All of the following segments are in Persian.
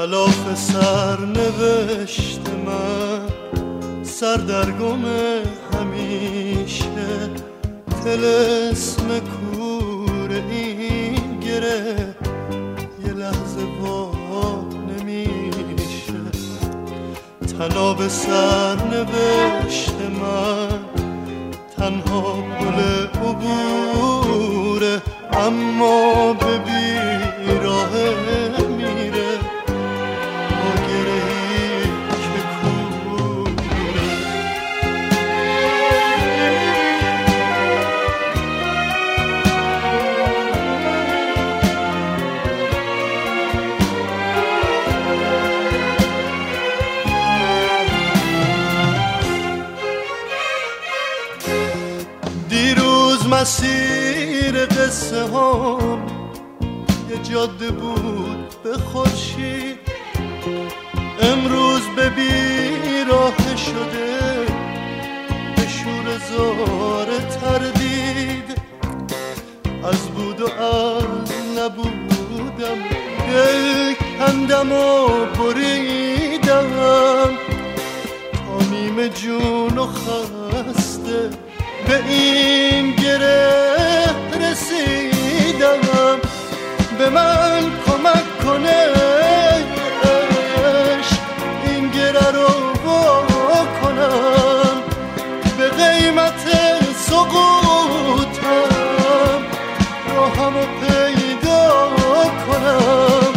کلاف سرنوشت من، سردرگم همیشه، طلسم کور این گره یه لحظه وا نمیشه. تناب سرنوشت من تنها پل عبوره، اما به بیراه میره با گرهی که کوره. دیروز مسیر قصه هم یه جاده بود به خورشید، امروز به بیراه شده به شور زار تردید. از بود و از نبودم دل کندم و بریدم، تا نیمه جون و خسته به این گره رسیدم. به من کمک کنه عشق این گره رو وا کنم، به قیمت سقوطم راهمو پیدا کنم.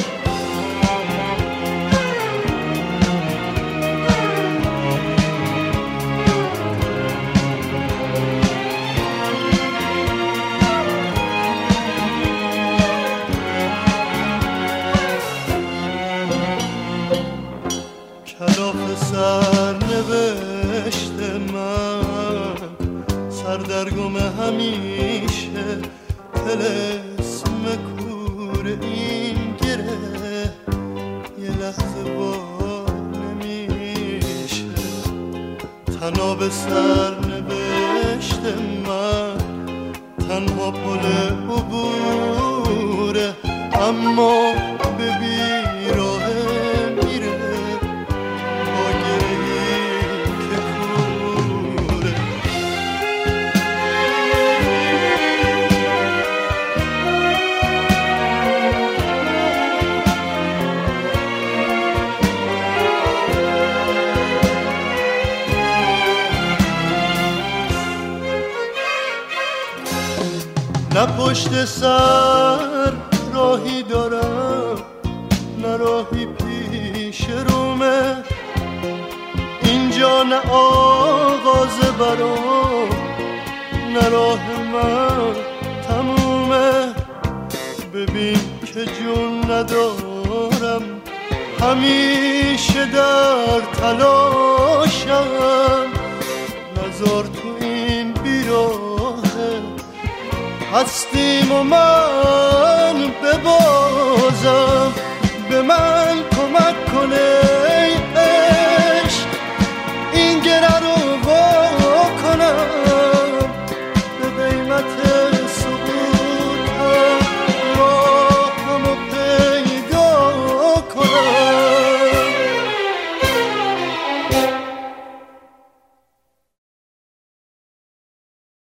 کلاف سرنوشت من، سردرگم همیشه، طلسم کور این گره یه لحظه وا نمیشه. تناب سرنوشت من تنها پل عبوره، اما به بیراه میره با گرهی که کوره. نه پشت سر راهی دارم، نه راهی پیش رومه، اینجا نه آغاز برام، نه راه من تمومه. ببین که جون ندارم، همیشه در تلاشم، نذار تو این بیراهه هستیم و من ببازم. به من